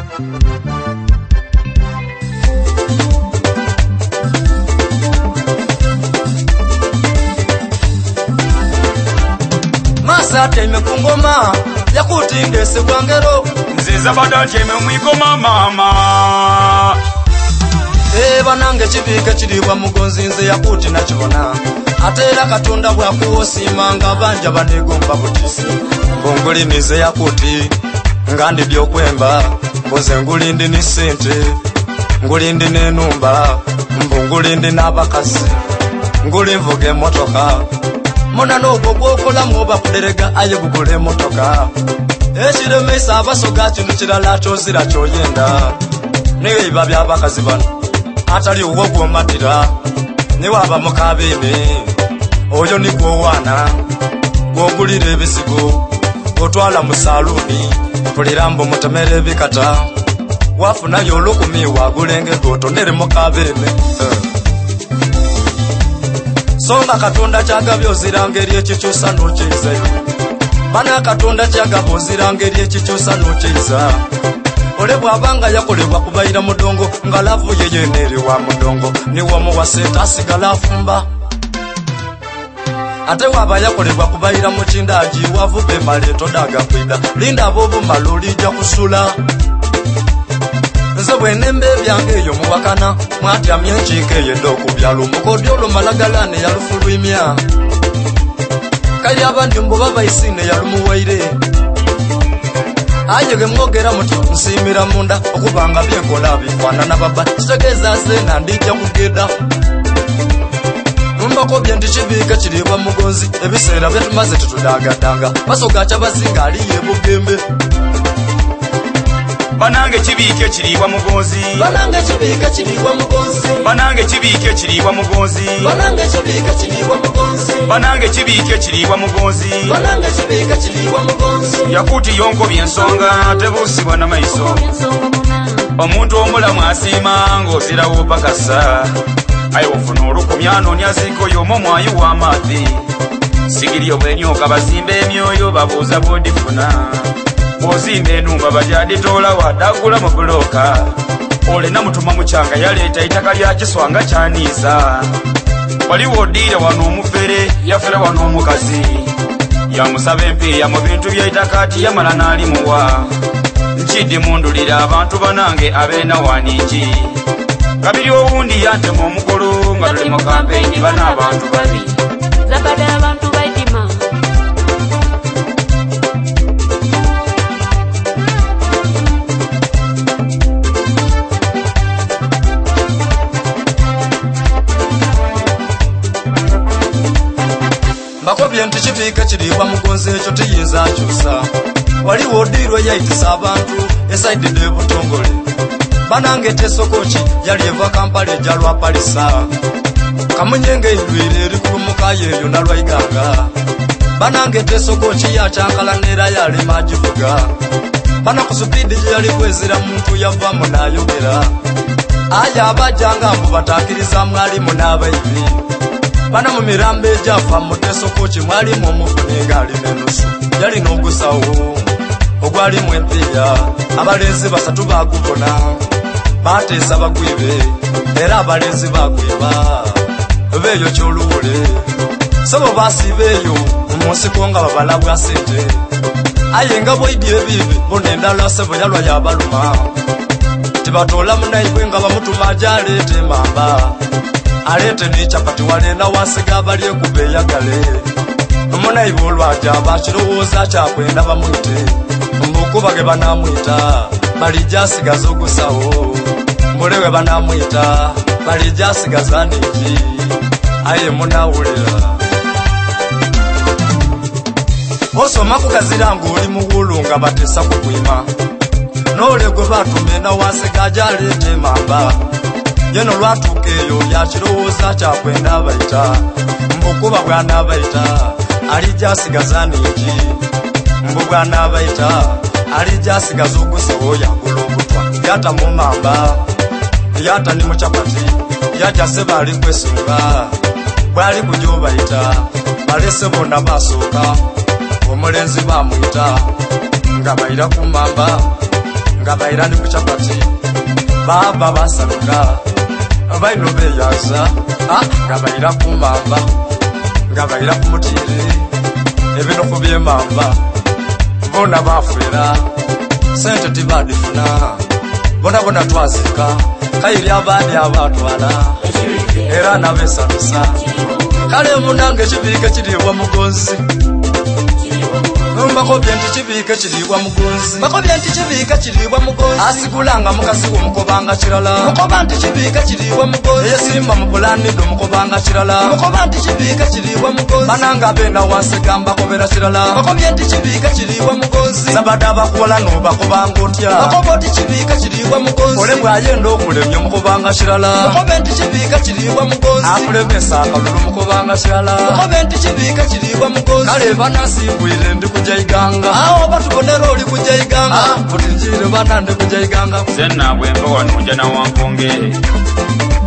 Masate imekungoma yakutinge sebwangero nziza badati imemwigoma mama banange kibika kiribwa mugonzi nze yakuti nakibona atera katonda bwakuosima nga banja banegomba butisi ngongulimize yakuti ngandi byokwemba mboze ngulindi ni sente ngulindi n'enumba mbungulindi n'abakazi ngulimvuga emotoka mona n'obwo gwokola mwoba kuderega aye gugula emotoka ekiremesa abasoga kintu kirala kyozira kyoyenda naye biba by'abakazi bano atali uwo gwomatira ne waba mukabene oyo nikwo wana gwogulira ebisigo otwala mu saluni tulirambo mutemere ebikata wafunayo olukumi wagulenge gotonere mukabene songa katonda kyagabye oziranga eri ekikyusa n'okyizayo bana katonda kyagabye oziranga eri ekikyusa n'okyiza ole bwabanga yakolebwa kubayira mudongo nga lavu yeyenere wa mudongo niwo muwaseta asigala afumba ate waba yakolebwa kubayira mu kindaji wavube maleto daga kwida linda abobu malolija kusula nze bwenembe byange eyo muwakana mwatyamye enkiiko eyedde okubyala omukodyo olumalagalane yalufulwimya kali abandi mbo babayisine yalumuwaire ayege mwogera muti nsimira munda okubanga byenkola bifaanana baba kitegeeza sena ndijja kugeda numbako bye ndikibika kiribwa mugonzi ebiseera byetumaze tetudagadanga basoga kyabasinga aliye bugembe banange kibike kiribwa mugonzi banange kibika kiribwa mugonzi banange kibike kiribwa mugonzi banange kibika kiribwa mugonzi banange kibike kiribwa mugonzi banange kibika kiribwa mugonzi yakuti yonko byensonga tebusibwa na maiso omuntu omulamu asiima ng'ozirawo pakasa aye ofuna olukumyano nyaziko yomo mwayi w'amaadhi sigiri obwenyoka bazimba emyoyo babuuza bwodifuna bw'ozimba enumba bagyaditoola wadagula mu buloka olena mutuma mukyanga yaleeta ettaka lya kiswanga kyaniiza waliwo odiire wano omufere yafera wano omukazi yamusaba empiiya mu bintu by'ettaka ati yamala n'alimuwa nkiddi mundulira abantu banange abeena waningi kabiri owundi yantema omukolo nga tuli mu kampeyini bana abantu babi zakada abantu baidima mbakobye nti kibiika kiribwa mugonzi ekyo tiyinza kyusa waliwo odiirwe yayitisa abantu esaidide ebutongole banange tesokoki yali eva kampala ejja lwapalisa kamunyenge ilwire eri kulumukayo eyo nalwaiganga banange tesokoki yakyankala neera yalema agivuga bana ku supidi gye yali kwezira muntu yavamu n'ayogera aya abajjanga mbu bataakiriza mwalimu n'abayibi bana mu mirambo egyafa mu tesokoki mwalimu omufune ng'alina enusu yalina ogusawo ogwalimu empiiya abalenzi basatu bagubona bateesa bagwibe era abalenzi bagwiba beeyo kyoluwule sebo basiba eyo mu nsiko nga babalabwa sente aye nga bwaidi ebibi bona endala sebo yalwa yabaluma tibatoola munaibwe nga bamutuma agyaleeta emamba aleete n'ekyapati walenda wasiga abali ekuba eyagale omunaibe olwaja bakirowooza kyakwenda bamwite mbukuba ge banamwita balijja asigaza ogusawo mulewe banamwita balijja asigaza niki aye munawulira osoma kukazira ng'oli muwulu nga batesa kukwima n'olegwe batumenda wasiga agyaleeta emamba yeno lwatuuka eyo yakirowooza kyakwenda abayita mbukuba bw'anaabayita alijja asigaza niki mbu bw'anaabayita alijja asigaza ogusawo yagula obutwa yata mu mamba yata ni mu kyapati yajja seba ali kwesunga bw'ali kujja obayita balese bonna basooka omulenzi bamuyita nga bayira ku mamba nga bairani ku chapati baba basaluka baino beyaza nga baira ku mamba nga baira ku mutiri ebino ku byemamba bona bafuera sente tibadifuna bona twazika kayiri abandi abatwala era nabesanusa kale munange kibika kiribwa mugonzi mbakobye nti kibika kiribwa mugonzi bakobye nti kibika kiribwa mugonzi asikulanga mukasi omukobanga kirala mukoba nti kibika kiribwa mugonzi yesimba mupulani do mukobanga kirala mukoba nti kibika kiribwa mugonzi bananga benda wasegamba kobera kirala bakobye nti kibika kiribwa mugonzi nabada bakola no bakobanga otya bakobo nti kibika kiribwa mugonzi ole bwayendo okulemye mukobanga kirala mukobe nti kibika kiribwa mugonzi akulemesa akalulu mukobanga kirala mukobe nti kibika kiribwa mugonzi kale banasibwire ndi kujaiganga aho batubonera oli kujaiganga butinjire banande kujaiganga senna bwemba wano njana wankongere